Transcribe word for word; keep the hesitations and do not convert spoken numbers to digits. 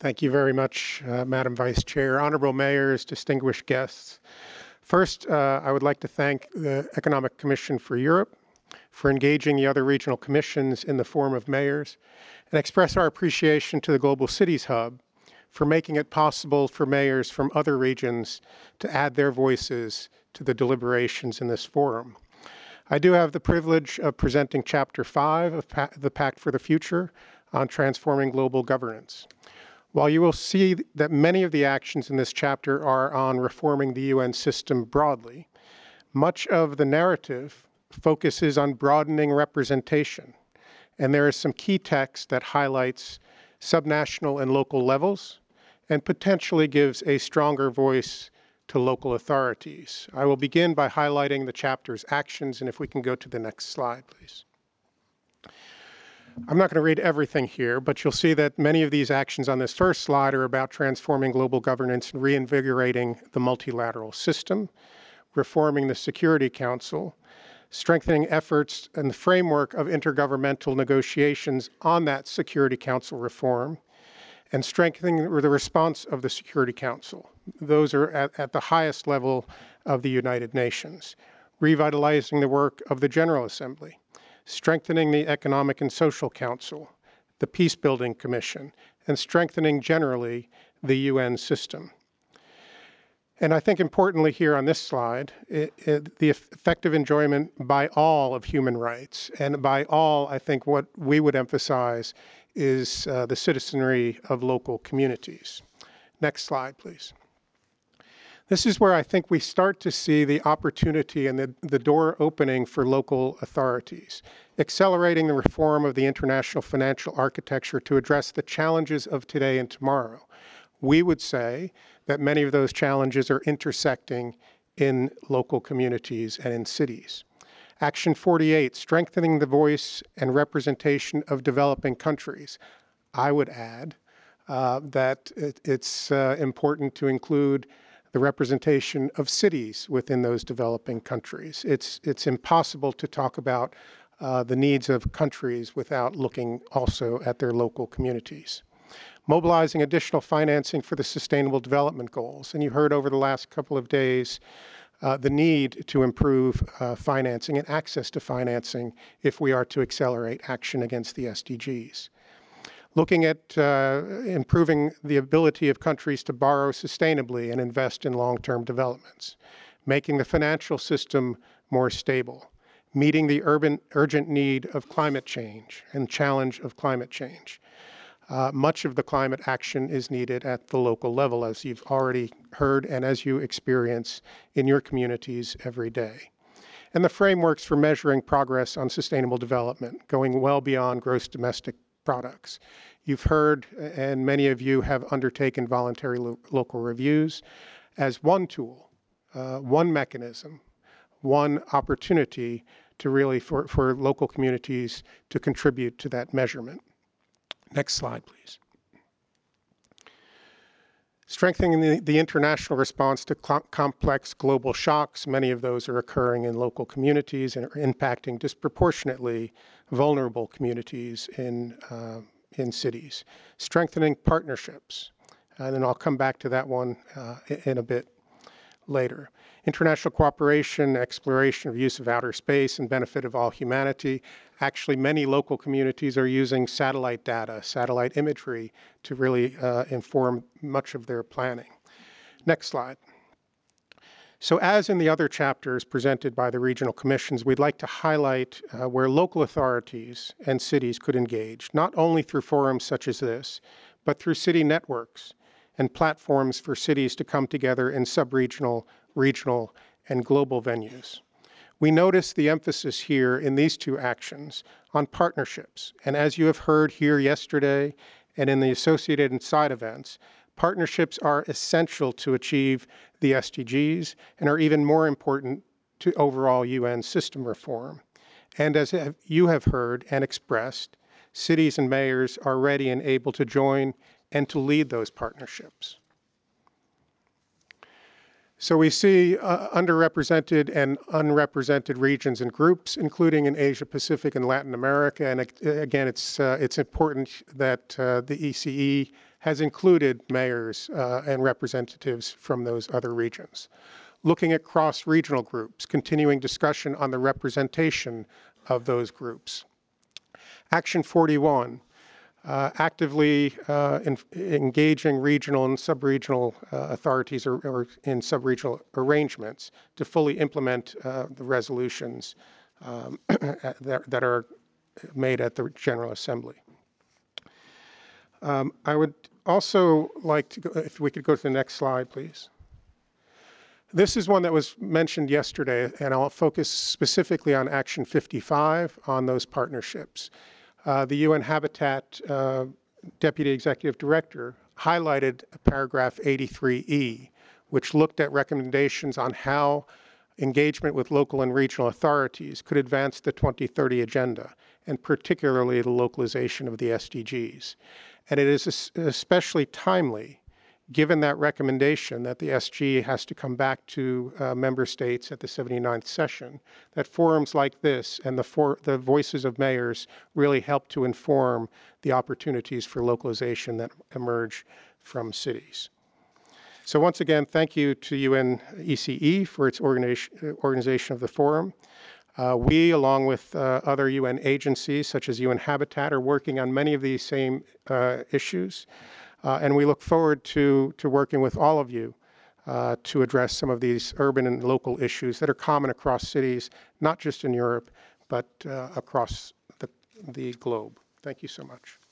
Thank you very much, uh, Madam Vice Chair, honorable mayors, distinguished guests. First, uh, I would like to thank the Economic Commission for Europe for engaging the other regional commissions in the form of mayors, and express our appreciation to the Global Cities Hub for making it possible for mayors from other regions to add their voices to the deliberations in this forum. I do have the privilege of presenting Chapter five of pa the Pact for the Future on transforming global governance. While you will see that many of the actions in this chapter are on reforming the U N system broadly, much of the narrative focuses on broadening representation. And there is some key text that highlights subnational and local levels and potentially gives a stronger voice to local authorities. I will begin by highlighting the chapter's actions, and if we can go to the next slide, please. I'm not going to read everything here, but you'll see that many of these actions on this first slide are about transforming global governance and reinvigorating the multilateral system, reforming the Security Council, strengthening efforts and the framework of intergovernmental negotiations on that Security Council reform, and strengthening the response of the Security Council. Those are at, at the highest level of the United Nations, revitalizing the work of the General Assembly, strengthening the Economic and Social Council, the Peacebuilding Commission, and strengthening generally the U N system. And I think importantly here on this slide, it, it, the effective enjoyment by all of human rights. And by all, I think what we would emphasize is uh, the citizenry of local communities. Next slide, please. This is where I think we start to see the opportunity and the, the door opening for local authorities, accelerating the reform of the international financial architecture to address the challenges of today and tomorrow. We would say that many of those challenges are intersecting in local communities and in cities. Action forty-eight, strengthening the voice and representation of developing countries. I would add uh, that it, it's uh, important to include the representation of cities within those developing countries. It's, it's impossible to talk about uh, the needs of countries without looking also at their local communities. Mobilizing additional financing for the Sustainable Development Goals. And you heard over the last couple of days uh, the need to improve uh, financing and access to financing if we are to accelerate action against the S D Gs. Looking at uh, improving the ability of countries to borrow sustainably and invest in long-term developments, making the financial system more stable, meeting the urban, urgent need of climate change and challenge of climate change. Uh, much of the climate action is needed at the local level, as you've already heard and as you experience in your communities every day. And the frameworks for measuring progress on sustainable development, going well beyond gross domestic products. You've heard, and many of you have undertaken voluntary lo local reviews as one tool, uh, one mechanism, one opportunity to really, for, for local communities to contribute to that measurement. Next slide, please. Strengthening the, the international response to complex global shocks. Many of those are occurring in local communities and are impacting disproportionately vulnerable communities in, uh, in cities. Strengthening partnerships, and then I'll come back to that one uh, in a bit later. International cooperation, exploration of use of outer space and benefit of all humanity. Actually, many local communities are using satellite data, satellite imagery to really uh, inform much of their planning. Next slide. So as in the other chapters presented by the regional commissions, we'd like to highlight uh, where local authorities and cities could engage, not only through forums such as this, but through city networks and platforms for cities to come together in sub-regional, regional, and global venues. We notice the emphasis here in these two actions on partnerships. And as you have heard here yesterday and in the associated and side events, partnerships are essential to achieve the S D Gs and are even more important to overall U N system reform. And as you have heard and expressed, cities and mayors are ready and able to join and to lead those partnerships. So we see uh, underrepresented and unrepresented regions and groups, including in Asia Pacific and Latin America. And uh, again, it's, uh, it's important that uh, the E C E has included mayors uh, and representatives from those other regions. Looking at cross-regional groups, continuing discussion on the representation of those groups. Action forty-one, uh, actively uh, in, engaging regional and sub-regional uh, authorities or, or in sub-regional arrangements to fully implement uh, the resolutions um, that, that are made at the General Assembly. Um, I would also like to go, if we could go to the next slide, please. This is one that was mentioned yesterday, and I'll focus specifically on Action fifty-five, on those partnerships. Uh, the U N Habitat uh, Deputy Executive Director highlighted paragraph eighty-three E, which looked at recommendations on how engagement with local and regional authorities could advance the twenty thirty agenda, and particularly the localization of the S D Gs. And it is especially timely, given that recommendation that the S G has to come back to uh, member states at the seventy-ninth session, that forums like this and the, for, the voices of mayors really help to inform the opportunities for localization that emerge from cities. So once again, thank you to U N E C E for its organization, organization of the forum. Uh, we, along with uh, other U N agencies, such as U N Habitat, are working on many of these same uh, issues. Uh, and we look forward to, to working with all of you uh, to address some of these urban and local issues that are common across cities, not just in Europe, but uh, across the, the globe. Thank you so much.